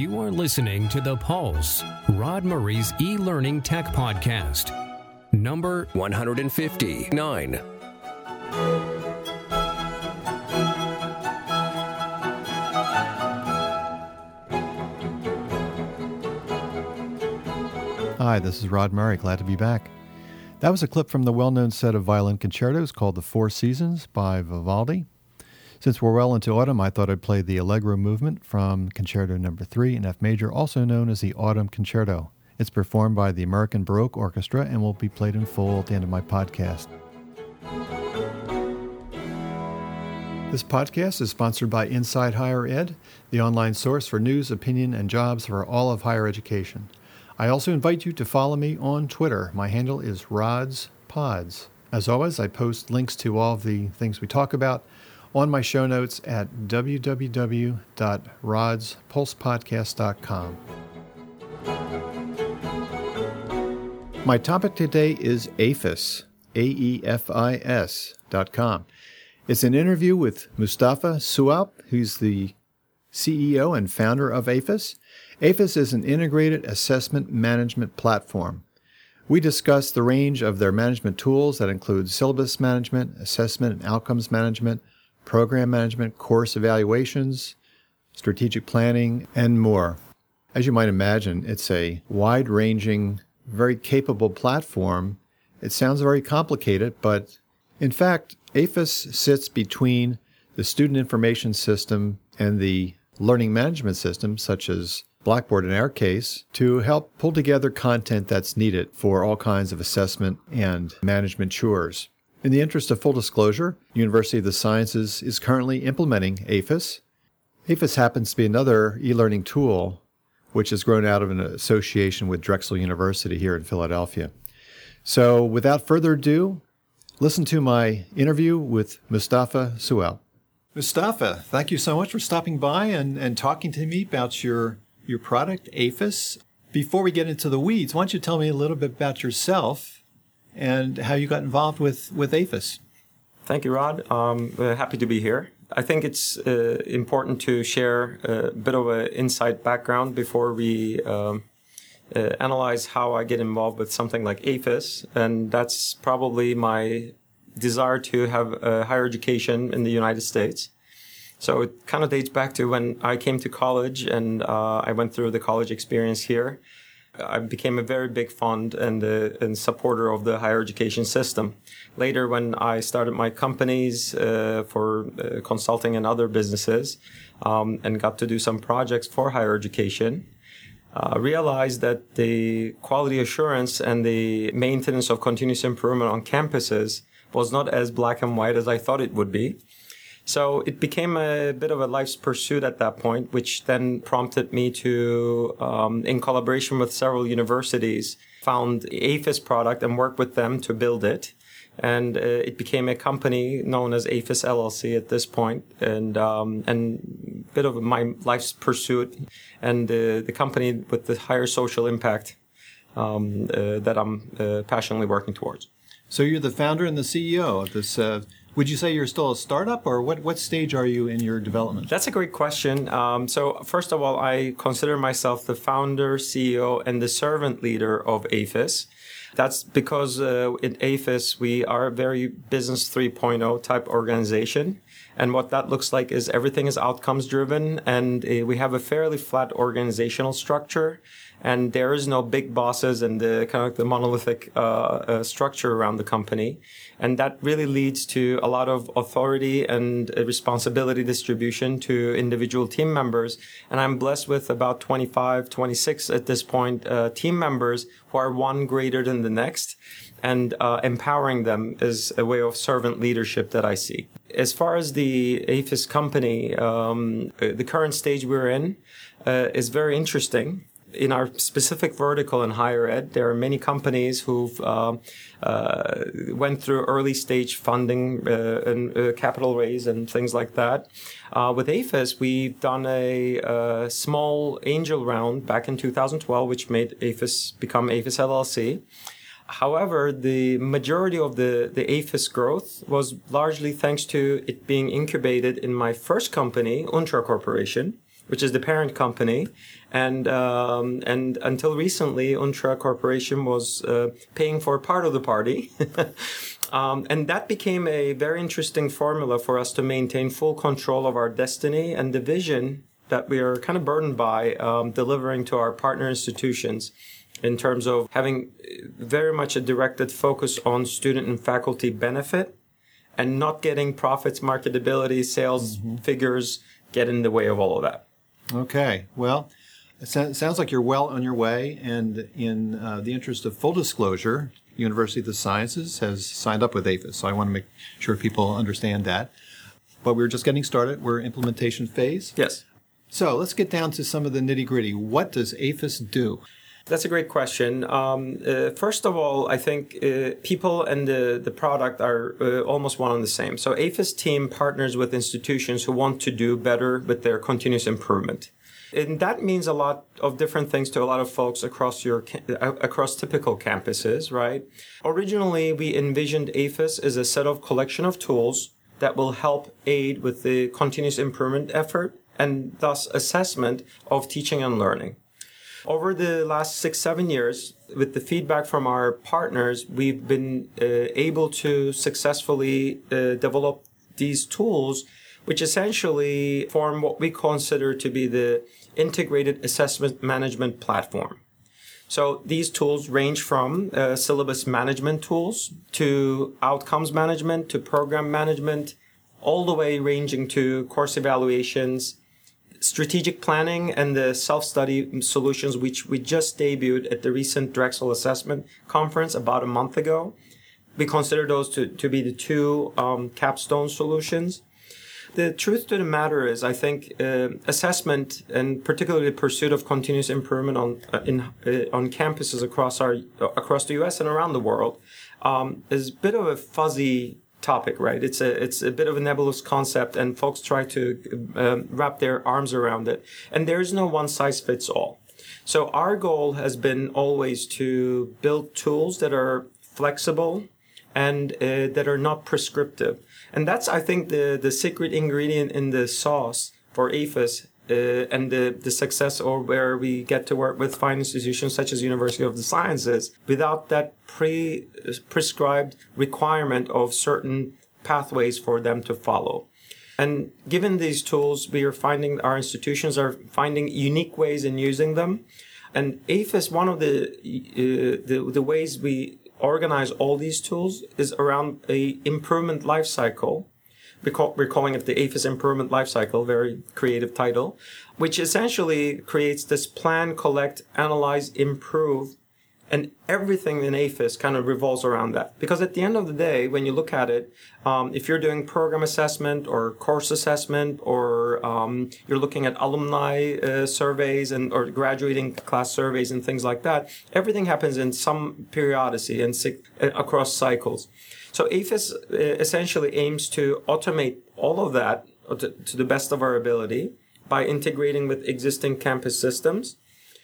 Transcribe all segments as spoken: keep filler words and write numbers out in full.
You are listening to The Pulse, Rod Murray's e-learning tech podcast. Number one hundred fifty-nine. Hi, this is Rod Murray. Glad to be back. That was a clip from the well-known set of violin concertos called The Four Seasons by Vivaldi. Since we're well into autumn, I thought I'd play the Allegro movement from Concerto Number three in F major, also known as the Autumn Concerto. It's performed by the American Baroque Orchestra and will be played in full at the end of my podcast. This podcast is sponsored by Inside Higher Ed, the online source for news, opinion, and jobs for all of higher education. I also invite you to follow me on Twitter. My handle is Rod's Pods. As always, I post links to all of the things we talk about on my show notes at w w w dot rods pulse podcast dot com. My topic today is AEFIS, A E F I S dot com. It's an interview with Mustafa Sualp, who's the C E O and founder of AEFIS. AEFIS is an integrated assessment management platform. We discuss the range of their management tools that include syllabus management, assessment and outcomes management, program management, course evaluations, strategic planning, and more. As you might imagine, it's a wide-ranging, very capable platform. It sounds very complicated, but in fact, AEFIS sits between the student information system and the learning management system, such as Blackboard in our case, to help pull together content that's needed for all kinds of assessment and management chores. In the interest of full disclosure, University of the Sciences is currently implementing AEFIS. AEFIS happens to be another e-learning tool which has grown out of an association with Drexel University here in Philadelphia. So without further ado, listen to my interview with Mustafa Sualp. Mustafa, thank you so much for stopping by and, and talking to me about your, your product, AEFIS. Before we get into the weeds, why don't you tell me a little bit about yourself and how you got involved with, with AEFIS. Thank you, Rod. Um, uh, happy to be here. I think it's uh, important to share a bit of an inside background before we um, uh, analyze how I get involved with something like AEFIS, and that's probably my desire to have a higher education in the United States. So it kind of dates back to when I came to college and uh, I went through the college experience here. I became a very big fond and, uh, and supporter of the higher education system. Later, when I started my companies uh, for uh, consulting and other businesses um, and got to do some projects for higher education, I uh, realized that the quality assurance and the maintenance of continuous improvement on campuses was not as black and white as I thought it would be. So it became a bit of a life's pursuit at that point, which then prompted me to, um, in collaboration with several universities, found the AEFIS product and worked with them to build it. And uh, it became a company known as AEFIS L L C at this point, and um, and a bit of my life's pursuit, and uh, the company with the higher social impact um, uh, that I'm uh, passionately working towards. So you're the founder and the C E O of this. Uh Would you say you're still a startup, or what, what stage are you in your development? That's a great question. Um, so first of all, I consider myself the founder, C E O, and the servant leader of AEFIS. That's because uh, in AEFIS, we are a very business three point oh type organization. And what that looks like is everything is outcomes driven, and uh, we have a fairly flat organizational structure. And there is no big bosses and the kind of the monolithic uh, uh, structure around the company. And that really leads to a lot of authority and uh, responsibility distribution to individual team members. And I'm blessed with about twenty-five, twenty-six at this point uh, team members who are one greater than the next. And uh, empowering them is a way of servant leadership that I see. As far as the AEFIS company, um, the current stage we're in uh, is very interesting. In our specific vertical in higher ed, there are many companies who've uh, uh, went through early stage funding uh, and uh, capital raise and things like that. Uh, with AEFIS, we've done a, a small angel round back in two thousand twelve, which made AEFIS become AEFIS L L C. However, the majority of the, the AEFIS growth was largely thanks to it being incubated in my first company, Untra Corporation, which is the parent company. And um, and until recently, Untra Corporation was uh, paying for part of the party. um, and that became a very interesting formula for us to maintain full control of our destiny and the vision that we are kind of burdened by um, delivering to our partner institutions in terms of having very much a directed focus on student and faculty benefit and not getting profits, marketability, sales mm-hmm. figures get in the way of all of that. Okay. Well, it sounds like you're well on your way. And in uh, the interest of full disclosure, University of the Sciences has signed up with APHIS. So I want to make sure people understand that. But we're just getting started. We're implementation phase. Yes. So let's get down to some of the nitty-gritty. What does APHIS do? That's a great question. Um, uh, first of all, I think uh, people and the, the product are uh, almost one and the same. So APHIS team partners with institutions who want to do better with their continuous improvement. And that means a lot of different things to a lot of folks across your uh, across typical campuses, right? Originally, we envisioned APHIS as a set of collection of tools that will help aid with the continuous improvement effort and thus assessment of teaching and learning. Over the last six, seven years, with the feedback from our partners, we've been uh, able to successfully uh, develop these tools, which essentially form what we consider to be the integrated assessment management platform. So these tools range from uh, syllabus management tools to outcomes management to program management, all the way ranging to course evaluations, strategic planning, and the self-study solutions, which we just debuted at the recent Drexel Assessment Conference about a month ago. We consider those to, to be the two um, capstone solutions. The truth to the matter is, I think uh, assessment, and particularly the pursuit of continuous improvement on uh, in uh, on campuses across our across the U S and around the world, um, is a bit of a fuzzy topic, right? It's a it's a bit of a nebulous concept, and folks try to um, wrap their arms around it. And there is no one size fits all. So our goal has been always to build tools that are flexible and uh, that are not prescriptive. And that's, I think, the, the secret ingredient in the sauce for APHIS uh, and the, the success, or where we get to work with fine institutions such as University of the Sciences without that pre prescribed requirement of certain pathways for them to follow. And given these tools, we are finding our institutions are finding unique ways in using them. And APHIS, one of the uh, the, the ways we organize all these tools is around a improvement life cycle. We call, we're calling it the APHIS Improvement Life Cycle, very creative title, which essentially creates this plan, collect, analyze, improve, and everything in APHIS kind of revolves around that. Because at the end of the day, when you look at it, um, if you're doing program assessment or course assessment, or um, you're looking at alumni uh, surveys and or graduating class surveys and things like that, everything happens in some periodicity and uh, across cycles. So APHIS uh, essentially aims to automate all of that to, to the best of our ability by integrating with existing campus systems,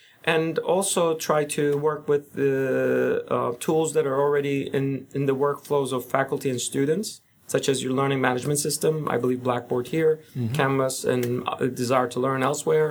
and also try to work with the uh, tools that are already in, in the workflows of faculty and students, such as your learning management system, I believe Blackboard here, mm-hmm. Canvas, and uh, Desire to Learn elsewhere.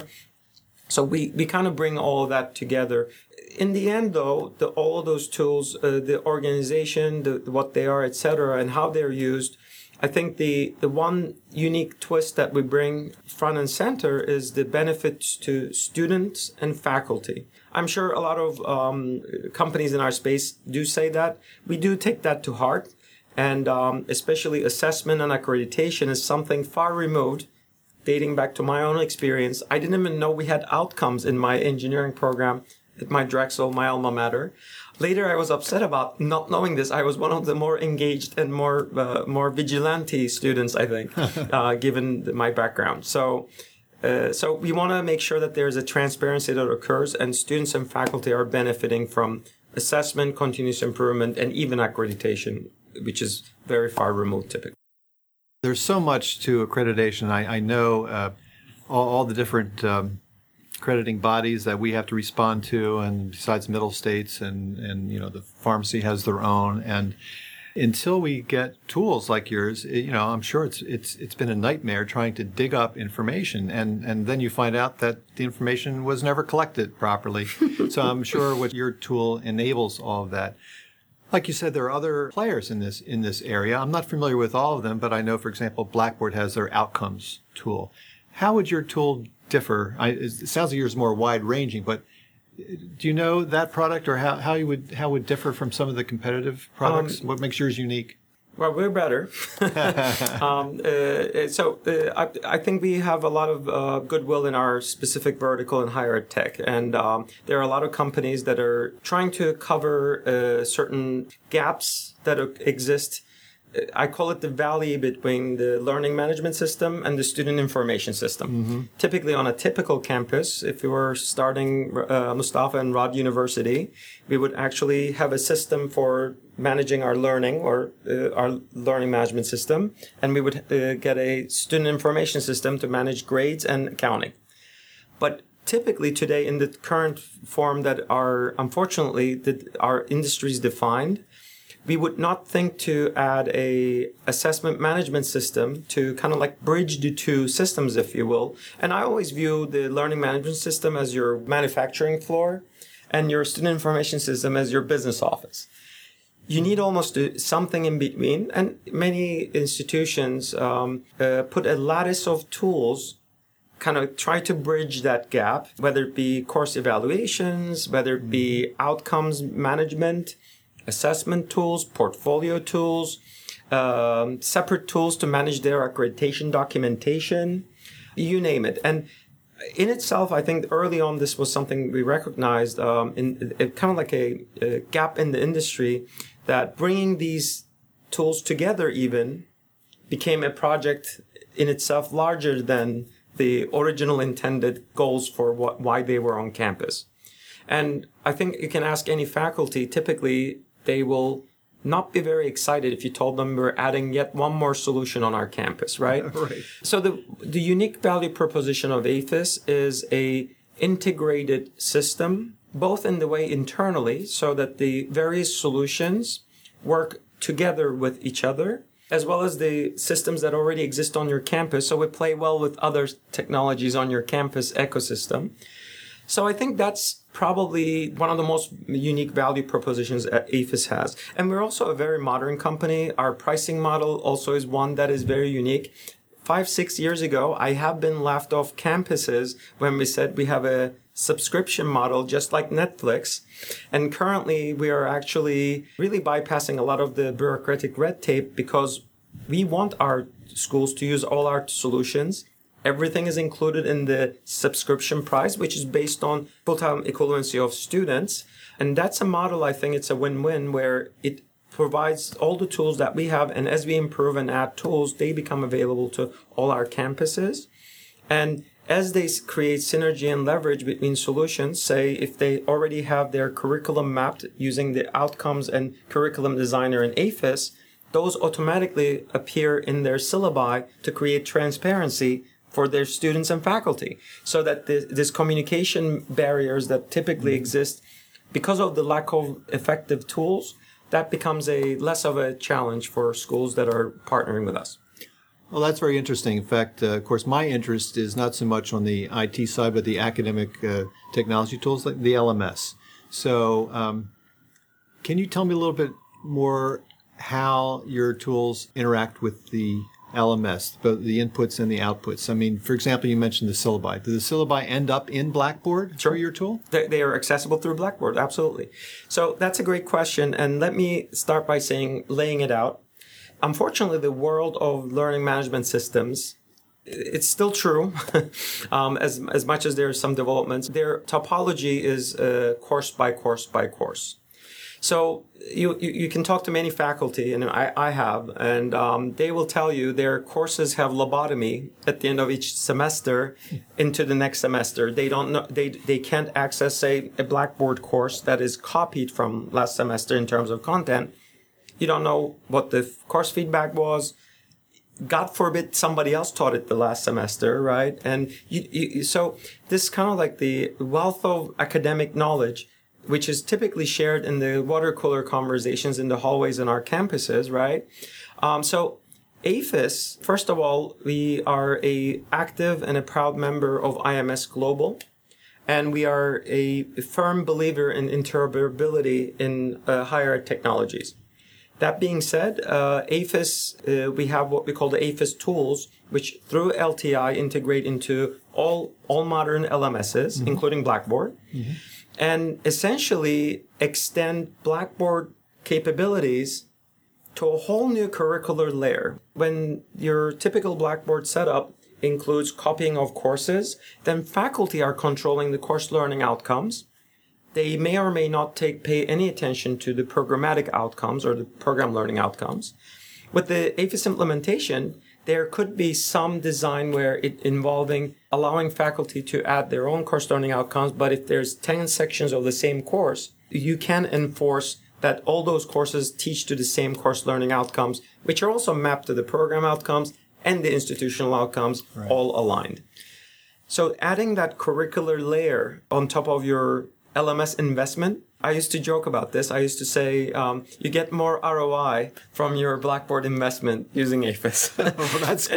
So we, we kind of bring all of that together. In the end, though, the, all of those tools, uh, the organization, the, what they are, et cetera, and how they're used, I think the, the one unique twist that we bring front and center is the benefits to students and faculty. I'm sure a lot of um, companies in our space do say that. We do take that to heart, and um, especially assessment and accreditation is something far removed. Dating back to my own experience, I didn't even know we had outcomes in my engineering program at my Drexel, my alma mater. Later, I was upset about not knowing this. I was one of the more engaged and more uh, more vigilante students, I think, uh, given my background. So, uh, so we want to make sure that there's a transparency that occurs, and students and faculty are benefiting from assessment, continuous improvement, and even accreditation, which is very far removed typically. There's so much to accreditation. I, I know uh, all, all the different um, accrediting bodies that we have to respond to, and besides middle states, and, and you know the pharmacy has their own. And until we get tools like yours, it, you know, I'm sure it's it's it's been a nightmare trying to dig up information, and and then you find out that the information was never collected properly. So I'm sure what your tool enables all of that. Like you said, there are other players in this in this area. I'm not familiar with all of them, but I know, for example, Blackboard has their outcomes tool. How would your tool differ? I, it sounds like yours is more wide-ranging, but do you know that product, or how, how you would how would differ from some of the competitive products? Um, what makes yours unique? Well, we're better. um, uh, so uh, I, I think we have a lot of uh, goodwill in our specific vertical in higher ed tech. And um, there are a lot of companies that are trying to cover uh, certain gaps that exist. I call it the valley between the learning management system and the student information system. Mm-hmm. Typically on a typical campus, if we were starting uh, Mustafa and Rod University, we would actually have a system for managing our learning or uh, our learning management system. And we would uh, get a student information system to manage grades and accounting. But typically today in the current form that are, unfortunately, that our industry is defined, we would not think to add a assessment management system to kind of like bridge the two systems, if you will. And I always view the learning management system as your manufacturing floor and your student information system as your business office. You need almost something in between. And many institutions um, uh, put a lattice of tools, kind of try to bridge that gap, whether it be course evaluations, whether it be outcomes management, assessment tools, portfolio tools, um, separate tools to manage their accreditation documentation, you name it. And in itself, I think early on this was something we recognized um, in, in kind of like a, a gap in the industry, that bringing these tools together even became a project in itself larger than the original intended goals for what, why they were on campus. And I think you can ask any faculty, typically they will not be very excited if you told them we're adding yet one more solution on our campus, right? Right. So the the unique value proposition of AEFIS is a integrated system, both in the way internally, so that the various solutions work together with each other, as well as the systems that already exist on your campus, so it play well with other technologies on your campus ecosystem. So I think that's probably one of the most unique value propositions that AEFIS has. And we're also a very modern company. Our pricing model also is one that is very unique. Five, six years ago, I have been laughed off campuses when we said we have a subscription model just like Netflix. And currently, we are actually really bypassing a lot of the bureaucratic red tape because we want our schools to use all our solutions. Everything is included in the subscription price, which is based on full-time equivalency of students. And that's a model, I think it's a win-win, where it provides all the tools that we have. And as we improve and add tools, they become available to all our campuses. And as they create synergy and leverage between solutions, say if they already have their curriculum mapped using the outcomes and curriculum designer in AEFIS, those automatically appear in their syllabi to create transparency for their students and faculty, so that this, this communication barriers that typically exist because of the lack of effective tools, that becomes a less of a challenge for schools that are partnering with us. Well, that's very interesting. In fact, uh, of course, my interest is not so much on the I T side, but the academic uh, technology tools, like the L M S. So um, can you tell me a little bit more how your tools interact with the L M S, both the inputs and the outputs? I mean, for example, you mentioned the syllabi. Do the syllabi end up in Blackboard Sure. for your tool? They, they are accessible through Blackboard, absolutely. So that's a great question. And let me start by saying, laying it out. Unfortunately, the world of learning management systems, it's still true, um, as, as much as there are some developments. Their topology is uh, course by course by course. So you, you you can talk to many faculty, and I, I have, and um, they will tell you their courses have lobotomy at the end of each semester into the next semester. They don't know, they they can't access, say, a Blackboard course that is copied from last semester in terms of content. You don't know what the course feedback was. God forbid somebody else taught it the last semester, right? And you, you, so this is kind of like the wealth of academic knowledge which is typically shared in the water cooler conversations in the hallways in our campuses, right? Um, so AEFIS, first of all, we are a active and a proud member of I M S Global, and we are a firm believer in interoperability in uh, higher ed technologies. That being said, uh, AEFIS, uh, we have what we call the AEFIS tools, which through L T I integrate into all all modern L M Ss, mm-hmm. including Blackboard, mm-hmm. and essentially extend Blackboard capabilities to a whole new curricular layer. When your typical Blackboard setup includes copying of courses, then faculty are controlling the course learning outcomes. They may or may not take pay any attention to the programmatic outcomes or the program learning outcomes. With the AEFIS implementation, there could be some design where it involving allowing faculty to add their own course learning outcomes, but if there's ten sections of the same course, you can enforce that all those courses teach to the same course learning outcomes, which are also mapped to the program outcomes and the institutional outcomes, right. all aligned. So adding that curricular layer on top of your L M S investment, I used to joke about this. I used to say um, you get more R O I from your Blackboard investment using AEFIS. Oh, that's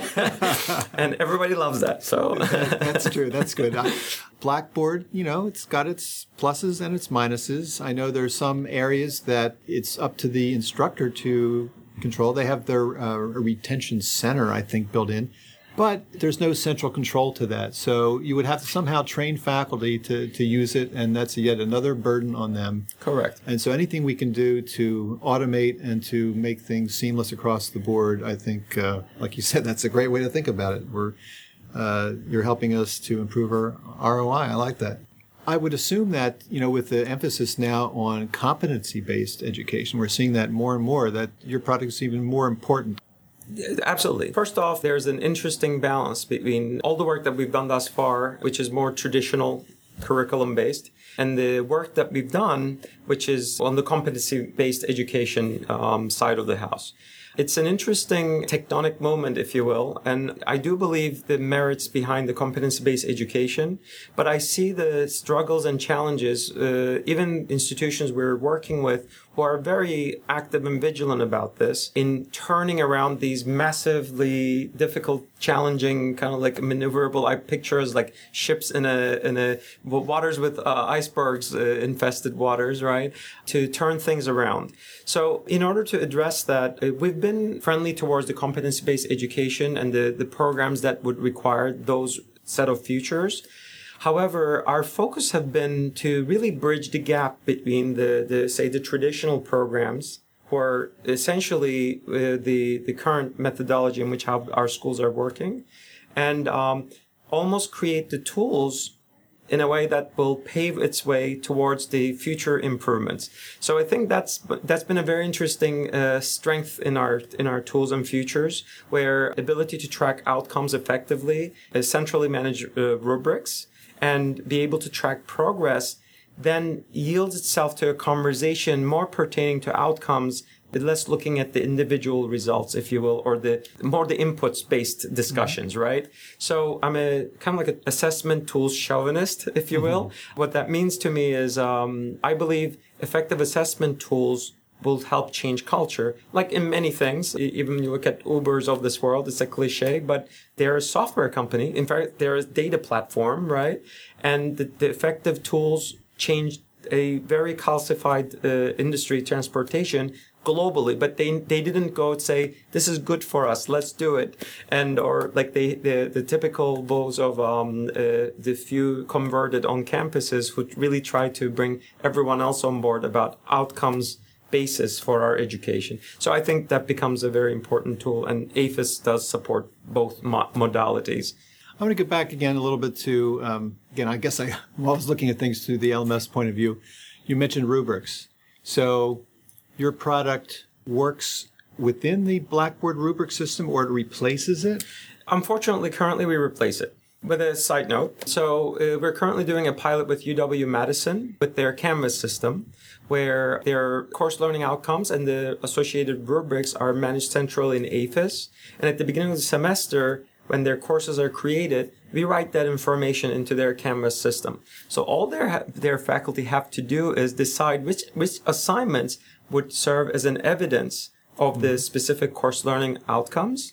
good. And everybody loves that. So that's true. That's good. Uh, Blackboard, you know, it's got its pluses and its minuses. I know there's some areas that it's up to the instructor to control. They have their uh, retention center, I think, built in. But there's no central control to that. So you would have to somehow train faculty to, to use it, and that's yet another burden on them. Correct. And so anything we can do to automate and to make things seamless across the board, I think, uh, like you said, that's a great way to think about it. We're, uh, you're helping us to improve our R O I. I like that. I would assume that, you know, with the emphasis now on competency-based education, we're seeing that more and more, that your product is even more important. Absolutely. First off, there's an interesting balance between all the work that we've done thus far, which is more traditional curriculum-based, and the work that we've done, which is on the competency-based education um, side of the house. It's an interesting tectonic moment, if you will, and I do believe the merits behind the competency-based education, but I see the struggles and challenges, uh, even institutions we're working with who are very active and vigilant about this, in turning around these massively difficult, challenging, kind of like maneuverable, I picture as like ships in a, in a waters with uh, icebergs, uh, infested waters, right? To turn things around. So in order to address that, uh, we've been friendly towards the competency-based education and the, the programs that would require those set of features. However, our focus have been to really bridge the gap between the, the say, the traditional programs, who are essentially uh, the, the current methodology in which how our schools are working, and um, almost create the tools in a way that will pave its way towards the future improvements. So I think that's that's been a very interesting uh, strength in our in our tools and features, where ability to track outcomes effectively, uh, centrally manage uh, rubrics, and be able to track progress then yields itself to a conversation more pertaining to outcomes, less looking at the individual results, if you will, or the more the inputs-based discussions, mm-hmm. right? So I'm a kind of like an assessment tools chauvinist, if you will. Mm-hmm. What that means to me is um, I believe effective assessment tools will help change culture. Like in many things, even when you look at Ubers of this world, it's a cliche, but they're a software company. In fact, they're a data platform, right? And the, the effective tools changed a very calcified uh, industry, transportation, globally, but they they didn't go and say, this is good for us, let's do it. And or like they, the the typical woes of um, uh, the few converted on campuses who really try to bring everyone else on board about outcomes basis for our education. So I think that becomes a very important tool, and AEFIS does support both mo- modalities. I want to get back again a little bit to, um, again, I guess I, I'm always looking at things through the L M S point of view. You mentioned rubrics. So your product works within the Blackboard rubric system, or it replaces it? Unfortunately, currently we replace it. With a side note, so uh, we're currently doing a pilot with U W-Madison with their Canvas system, where their course learning outcomes and the associated rubrics are managed centrally in AEFIS. And at the beginning of the semester, when their courses are created, we write that information into their Canvas system. So all their their faculty have to do is decide which which assignments would serve as an evidence of the specific course learning outcomes.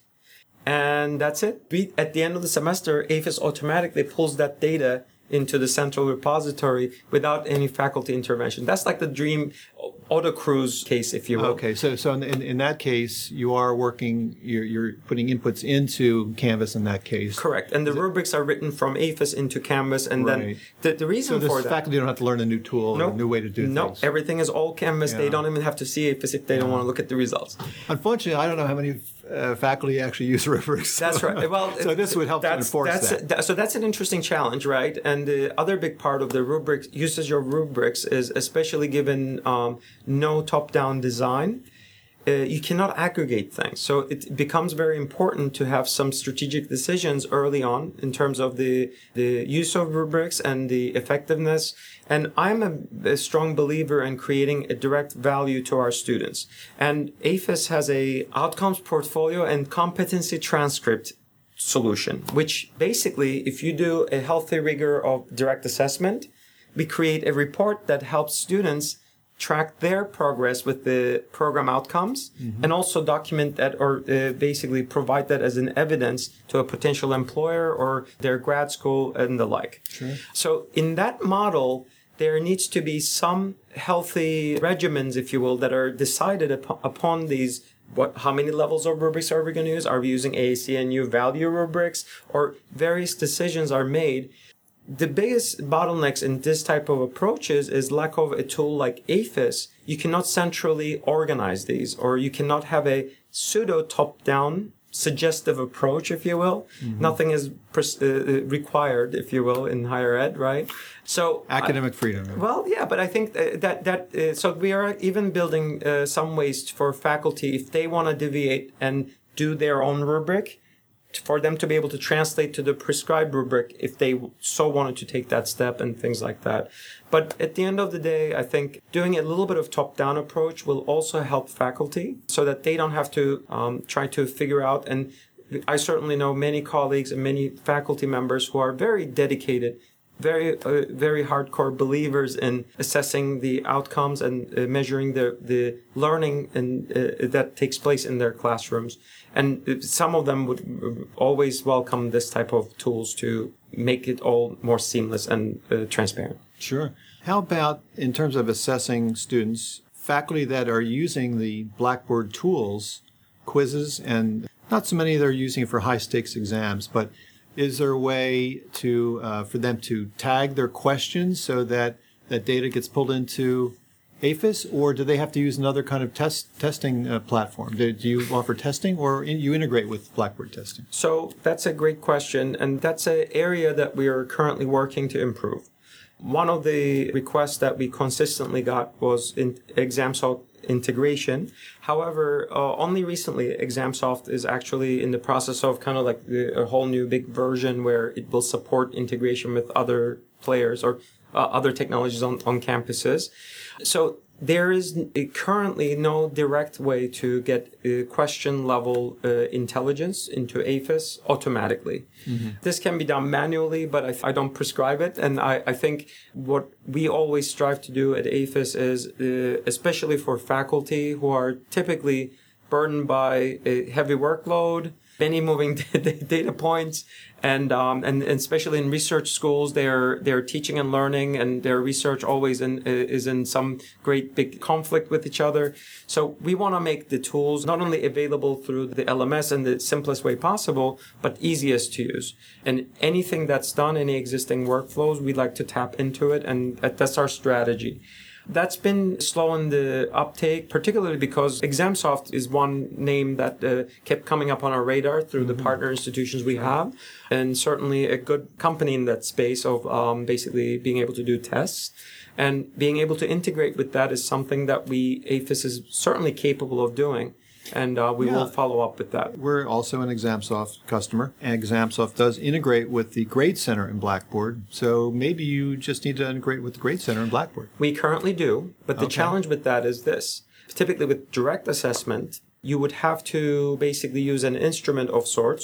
And that's it. We, at the end of the semester, APHIS automatically pulls that data into the central repository without any faculty intervention. That's like the dream autocruise case, if you will. Okay, so so in, in that case, you are working, you're, you're putting inputs into Canvas in that case. Correct. And the Is rubrics it? are written from APHIS into Canvas. And right. then the, the reason so for that... So the faculty don't have to learn a new tool nope. or a new way to do no, things. No, everything is all Canvas. Yeah. They don't even have to see APHIS if they yeah. don't want to look at the results. Unfortunately, I don't know how many uh, faculty actually use rubrics. So. That's right. Well, so this would help to enforce that's, that. that. So that's an interesting challenge, right? And the other big part of the rubrics, usage of rubrics, is especially given um, no top-down design, uh, you cannot aggregate things. So it becomes very important to have some strategic decisions early on in terms of the, the use of rubrics and the effectiveness. And I'm a, a strong believer in creating a direct value to our students. And APHIS has a outcomes portfolio and competency transcript solution, which basically, if you do a healthy rigor of direct assessment, we create a report that helps students track their progress with the program outcomes mm-hmm. and also document that or uh, basically provide that as an evidence to a potential employer or their grad school and the like. Sure. So in that model, there needs to be some healthy regimens, if you will, that are decided upon, upon these. What, how many levels of rubrics are we going to use? Are we using A A C N U value rubrics? Or various decisions are made. The biggest bottlenecks in this type of approaches is lack of a tool like APHIS. You cannot centrally organize these, or you cannot have a pseudo top-down suggestive approach, if you will. Mm-hmm. Nothing is pres- uh, required, if you will, in higher ed, right? So academic I, freedom. Right? Well, yeah, but I think that that uh, so we are even building uh, some ways for faculty if they want to deviate and do their own rubric, for them to be able to translate to the prescribed rubric if they so wanted to take that step and things like that. But at the end of the day, I think doing a little bit of top-down approach will also help faculty so that they don't have to um, try to figure out. And I certainly know many colleagues and many faculty members who are very dedicated, very, uh, very hardcore believers in assessing the outcomes and uh, measuring the, the learning and uh, that takes place in their classrooms. And some of them would always welcome this type of tools to make it all more seamless and uh, transparent. Sure. How about in terms of assessing students, faculty that are using the Blackboard tools, quizzes, and not so many that are using it for high-stakes exams, but is there a way to uh, for them to tag their questions so that that data gets pulled into APHIS, or do they have to use another kind of test testing uh, platform? Do, do you offer testing, or in, you integrate with Blackboard testing? So that's a great question, and that's an area that we are currently working to improve. One of the requests that we consistently got was in ExamSoft integration. However, uh, only recently ExamSoft is actually in the process of kind of like the, a whole new big version where it will support integration with other players or uh, other technologies on, on campuses. So there is currently no direct way to get uh, question level uh, intelligence into APHIS automatically. Mm-hmm. This can be done manually, but I, I don't prescribe it. And I, I think what we always strive to do at APHIS is, uh, especially for faculty who are typically burdened by a heavy workload, many moving data points, and um, and, and especially in research schools, they're they're teaching and learning, and their research always in, is in some great big conflict with each other. So we want to make the tools not only available through the L M S in the simplest way possible, but easiest to use. And anything that's done, any existing workflows, we'd like to tap into it, and that's our strategy. That's been slow in the uptake, particularly because ExamSoft is one name that uh, kept coming up on our radar through mm-hmm. the partner institutions we have, and certainly a good company in that space of um, basically being able to do tests. And being able to integrate with that is something that we, APHIS, is certainly capable of doing. And uh, we yeah. will follow up with that. We're also an ExamSoft customer, and ExamSoft does integrate with the Grade Center in Blackboard. So maybe you just need to integrate with the Grade Center in Blackboard. We currently do, but the okay. challenge with that is this. Typically with direct assessment, you would have to basically use an instrument of sorts,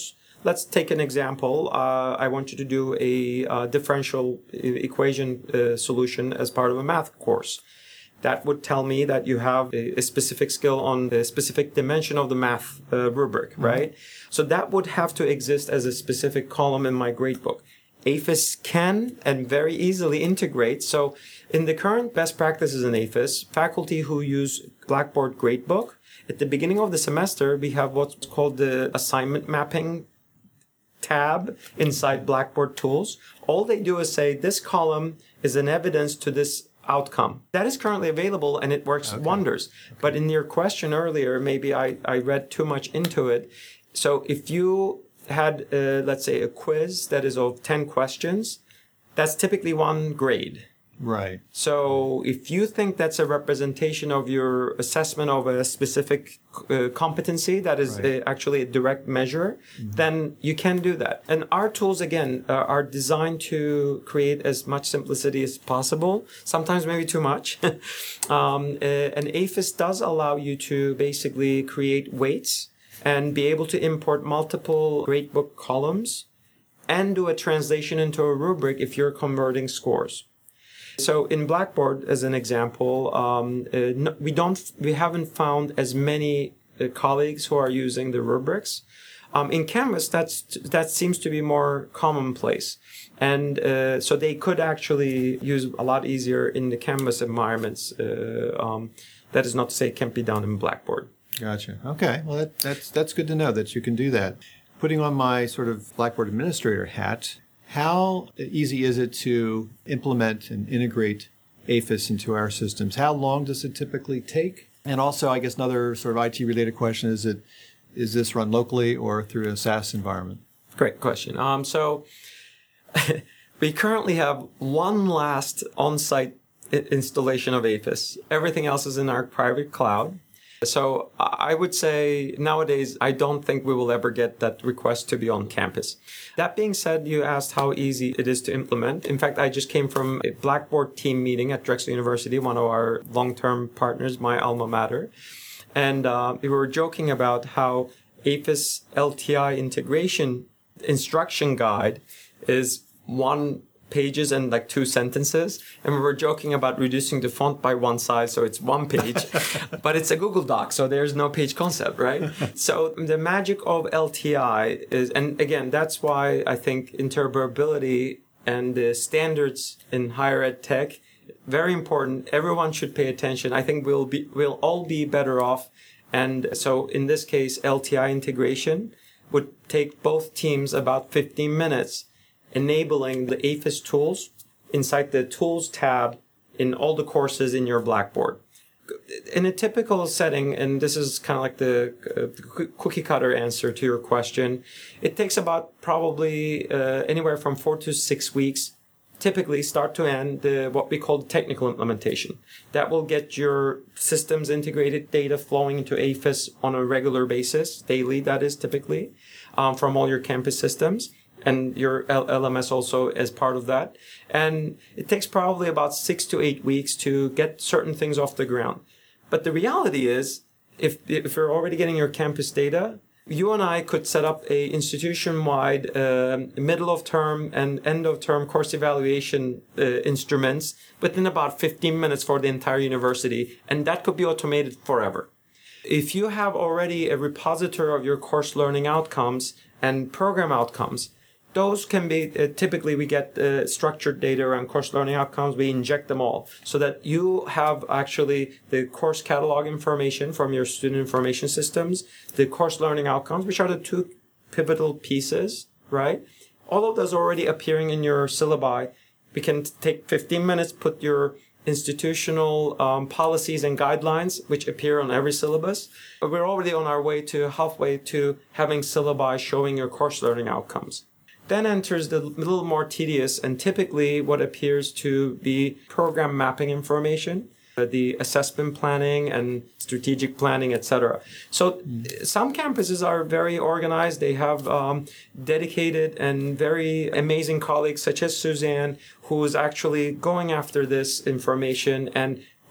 let's take an example. Uh, I want you to do a uh, differential equation uh, solution as part of a math course. That would tell me that you have a, a specific skill on a specific dimension of the math uh, rubric, mm-hmm. right? So that would have to exist as a specific column in my gradebook. APHIS can and very easily integrate. So in the current best practices in APHIS, faculty who use Blackboard Gradebook, at the beginning of the semester, we have what's called the assignment mapping tab inside Blackboard Tools. All they do is say, this column is an evidence to this outcome. That is currently available and it works okay. wonders. Okay. But in your question earlier, maybe I, I read too much into it. So if you had, uh, let's say, a quiz that is of ten questions, that's typically one grade. Right. So if you think that's a representation of your assessment of a specific uh, competency that is right. uh, actually a direct measure, mm-hmm. then you can do that. And our tools, again, uh, are designed to create as much simplicity as possible, sometimes maybe too much. um, uh, and APHIS does allow you to basically create weights and be able to import multiple gradebook columns and do a translation into a rubric if you're converting scores. So in Blackboard, as an example, um, uh, no, we don't, we haven't found as many uh, colleagues who are using the rubrics. Um, in Canvas, that's that seems to be more commonplace, and uh, so they could actually use a lot easier in the Canvas environments. Uh, um, that is not to say it can't be done in Blackboard. Gotcha. Okay. Well, that, that's that's good to know that you can do that. Putting on my sort of Blackboard administrator hat, how easy is it to implement and integrate APHIS into our systems? How long does it typically take? And also, I guess another sort of I T-related question is, it, is this run locally or through a SaaS environment? Great question. Um, so we currently have one last on-site installation of APHIS. Everything else is in our private cloud. So I would say nowadays, I don't think we will ever get that request to be on campus. That being said, you asked how easy it is to implement. In fact, I just came from a Blackboard team meeting at Drexel University, one of our long-term partners, my alma mater. And uh, we were joking about how APHIS L T I integration instruction guide is one pages and like two sentences, and we were joking about reducing the font by one size, so it's one page, but it's a Google Doc, so there's no page concept, right? So the magic of L T I is, and again, that's why I think interoperability and the standards in higher ed tech, very important. Everyone should pay attention. I think we'll be, we'll all be better off. And so in this case, L T I integration would take both teams about fifteen minutes, enabling the APHIS tools inside the Tools tab in all the courses in your Blackboard. In a typical setting, and this is kind of like the uh, cookie cutter answer to your question, it takes about probably uh, anywhere from four to six weeks, typically start to end, the, what we call technical implementation. That will get your systems integrated data flowing into APHIS on a regular basis, daily that is typically, um, from all your campus systems. And your L M S also as part of that. And it takes probably about six to eight weeks to get certain things off the ground. But the reality is, if if you're already getting your campus data, you and I could set up a institution-wide uh, middle of term and end of term course evaluation uh, instruments within about fifteen minutes for the entire university. And that could be automated forever. If you have already a repository of your course learning outcomes and program outcomes, those can be, uh, typically we get uh, structured data around course learning outcomes. We inject them all so that you have actually the course catalog information from your student information systems, the course learning outcomes, which are the two pivotal pieces, right? All of those already appearing in your syllabi. We can take fifteen minutes, put your institutional um, policies and guidelines, which appear on every syllabus. But we're already on our way to halfway to having syllabi showing your course learning outcomes. Then enters the little more tedious and typically what appears to be program mapping information, uh, the assessment planning and strategic planning, et cetera. So mm. some campuses are very organized. They have um, dedicated and very amazing colleagues such as Suzanne, who is actually going after this information and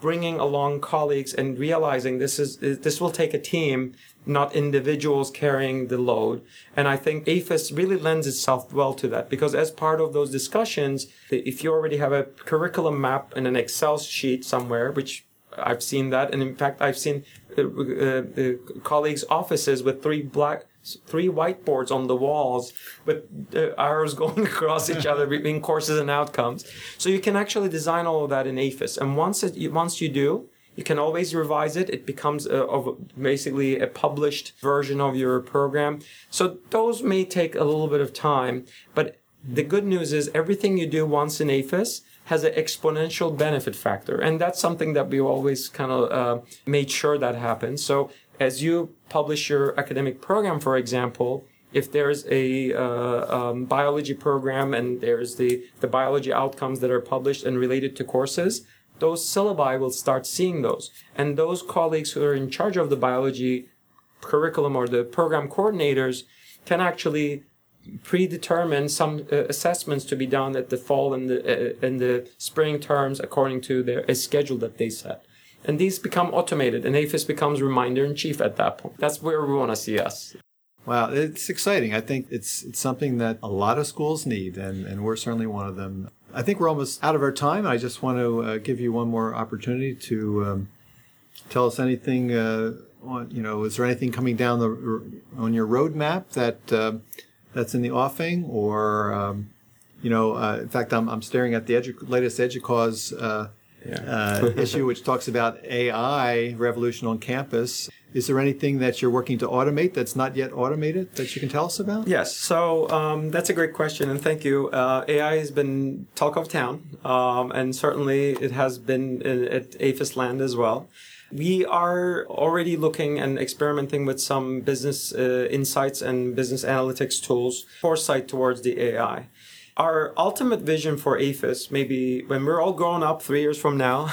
bringing along colleagues and realizing this is this will take a team, not individuals carrying the load. And I think A F I S really lends itself well to that, because as part of those discussions, if you already have a curriculum map in an Excel sheet somewhere, which I've seen that, and in fact, I've seen uh, uh, uh, colleagues' offices with three black, three whiteboards on the walls with uh, arrows going across each other between courses and outcomes. So you can actually design all of that in A F I S, and once it, once you do, you can always revise it. It becomes a, of basically a published version of your program. So those may take a little bit of time, but the good news is everything you do once in A F I S has an exponential benefit factor. And that's something that we always kind of uh, made sure that happens. So as you publish your academic program, for example, if there's a uh, um, biology program and there's the, the biology outcomes that are published and related to courses, those syllabi will start seeing those. And those colleagues who are in charge of the biology curriculum or the program coordinators can actually predetermine some uh, assessments to be done at the fall and the uh, and the spring terms according to their a schedule that they set. And these become automated, and A F I S becomes reminder in chief at that point. That's where we want to see us. Wow, it's exciting. I think it's it's something that a lot of schools need, and, and we're certainly one of them. I think we're almost out of our time. I just want to uh, give you one more opportunity to um, tell us anything. Uh, on, you know, is there anything coming down the on your roadmap that uh, that's in the offing, or um, you know, uh, in fact, I'm I'm staring at the edu- latest EDUCAUSE uh, yeah. uh, issue, which talks about A I revolution on campus. Is there anything that you're working to automate that's not yet automated that you can tell us about? Yes, so um, that's a great question, and thank you. Uh, A I has been talk of town, um, and certainly it has been in, at A F I S land as well. We are already looking and experimenting with some business uh, insights and business analytics tools, foresight towards the A I. Our ultimate vision for A F I S, maybe when we're all grown up three years from now,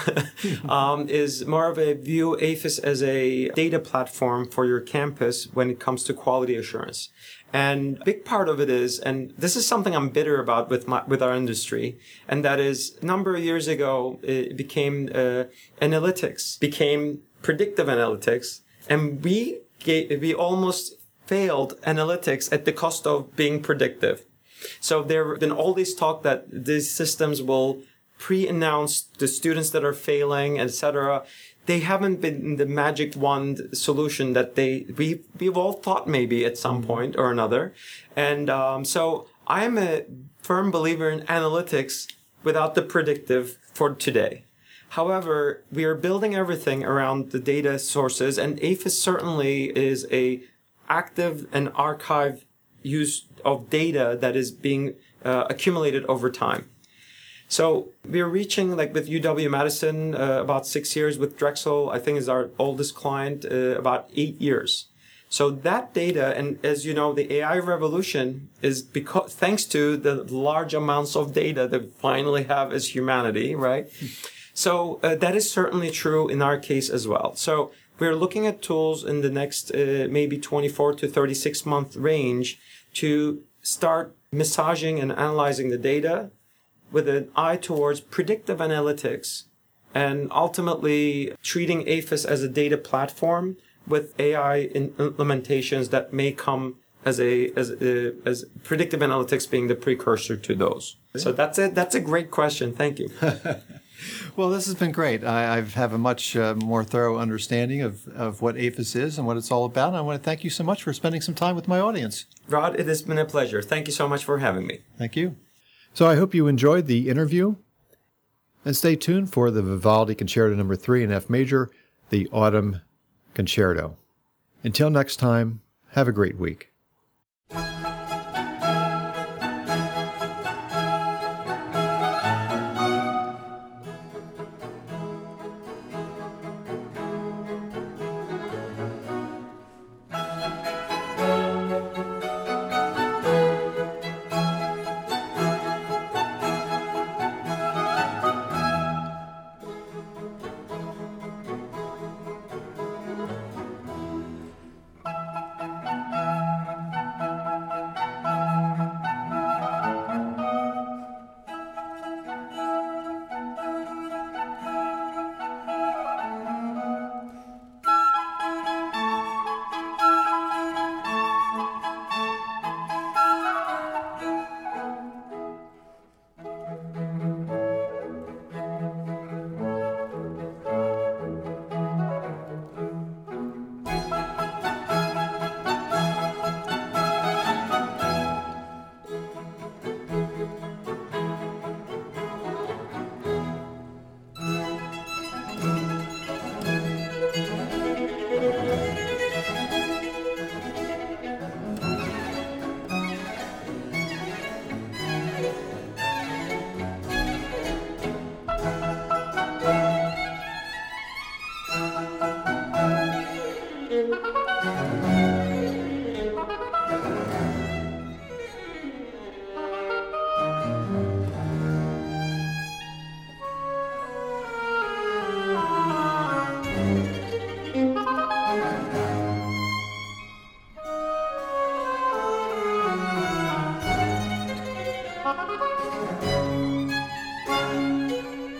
um, is more of a view A F I S as a data platform for your campus when it comes to quality assurance. And a big part of it is, and this is something I'm bitter about with my, with our industry, and that is a number of years ago, it became uh, analytics, became predictive analytics, and we gave, we almost failed analytics at the cost of being predictive. So there have been all this talk that these systems will pre-announce the students that are failing, et cetera. They haven't been the magic wand solution that they we we've all thought maybe at some point or another. And um, so I'm a firm believer in analytics without the predictive for today. However, we are building everything around the data sources, and A F I S certainly is a active and archive use of data that is being uh, accumulated over time. So we're reaching, like with U W-Madison, uh, about six years. With Drexel, I think is our oldest client, uh, about eight years. So that data, and as you know, the A I revolution is because thanks to the large amounts of data that we finally have as humanity, right? So uh, that is certainly true in our case as well. So we're looking at tools in the next uh, maybe twenty-four to thirty-six month range to start massaging and analyzing the data with an eye towards predictive analytics and ultimately treating A F I S as a data platform with A I in implementations that may come as a as a, as predictive analytics being the precursor to those. Yeah. So that's it. That's a great question. Thank you. Well, this has been great. I, I have a much uh, more thorough understanding of, of what A F I S is and what it's all about. And I want to thank you so much for spending some time with my audience. Rod, it has been a pleasure. Thank you so much for having me. Thank you. So I hope you enjoyed the interview. And stay tuned for the Vivaldi Concerto Number three in F Major, the Autumn Concerto. Until next time, have a great week.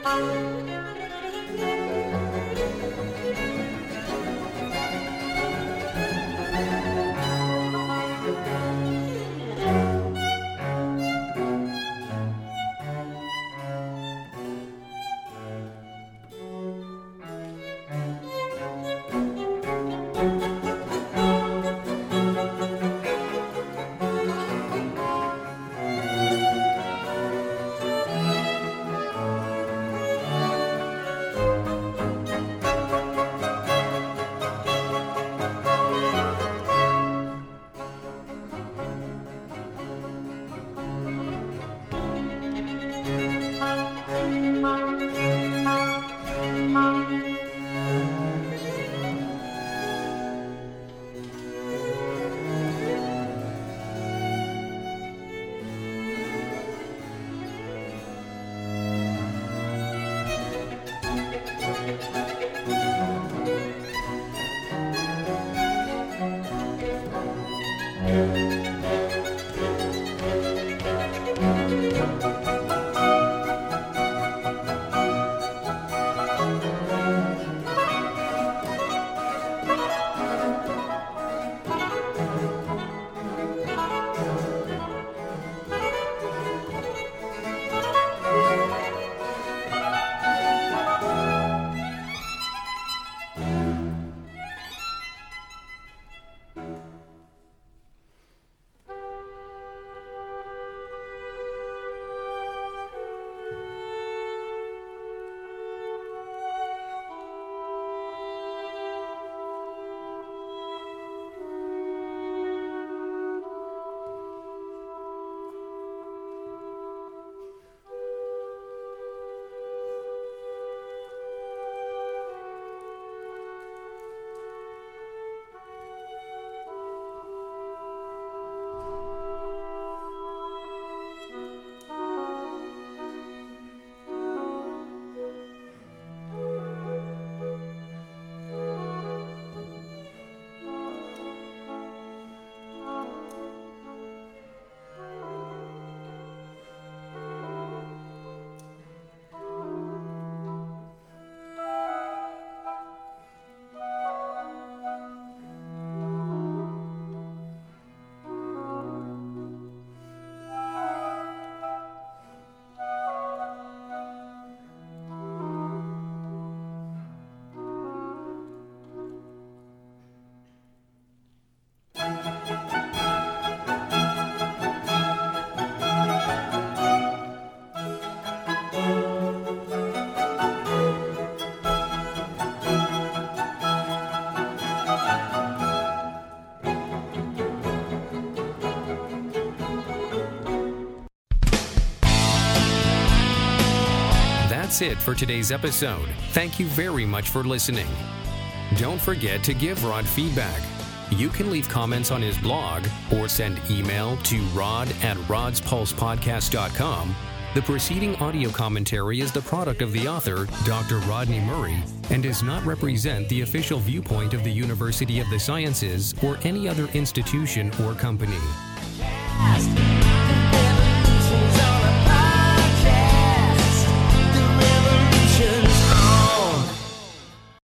That's it for today's episode. Thank you very much for listening. Don't forget to give Rod feedback. You can leave comments on his blog or send email to rod at rods pulse podcast dot com. The preceding audio commentary is the product of the author, Doctor Rodney Murray, and does not represent the official viewpoint of the University of the Sciences or any other institution or company.